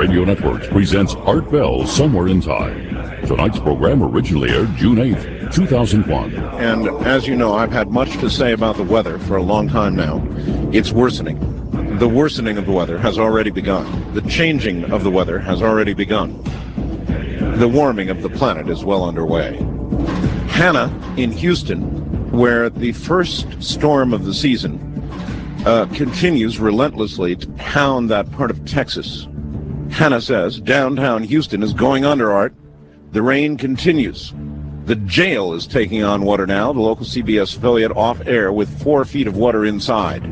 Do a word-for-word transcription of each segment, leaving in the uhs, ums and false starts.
Radio Networks presents Art Bell Somewhere in Time. Tonight's program originally aired June eighth, two thousand one. And as you know, I've had much to say about the weather for a long time now. It's worsening. The worsening of the weather has already begun. The changing of the weather has already begun. The warming of the planet is well underway. Hannah in Houston, where the first storm of the season uh, continues relentlessly to pound that part of Texas. Hannah says, downtown Houston is going under, Art. The rain continues. The jail is taking on water now, the local C B S affiliate off air with four feet of water inside.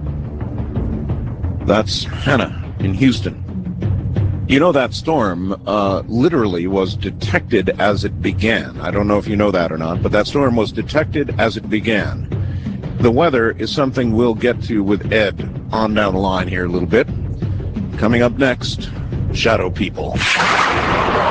That's Hannah in Houston. You know, that storm uh, literally was detected as it began. I don't know if you know that or not, but that storm was detected as it began. The weather is something we'll get to with Ed on down the line here a little bit. Coming up next, Shadow People.